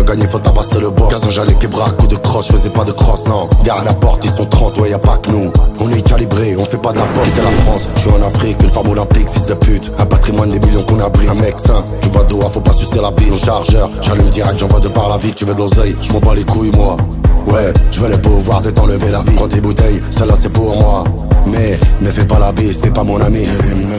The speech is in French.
gagner, faut tabasser le boss. 15 ans j'allais québra, coup de croche, faisais pas de crosse, non. Derrière la porte, ils sont 30, ouais, y'a pas que nous. On est calibré, on fait pas de la porte. Quitter la France, je suis en Afrique, une femme olympique, fils de pute. Un patrimoine des millions qu'on abrite. Un mec sain, tu vois Doha, faut pas sucer la bite. Au chargeur, j'allume direct, j'envoie de par la vie. Tu veux d'oseille, je m'en bats les couilles, moi. Ouais, je veux le pouvoir de t'enlever la vie. Prends tes bouteilles, celle-là c'est pour moi. Mais fais pas la bise, t'es pas mon ami.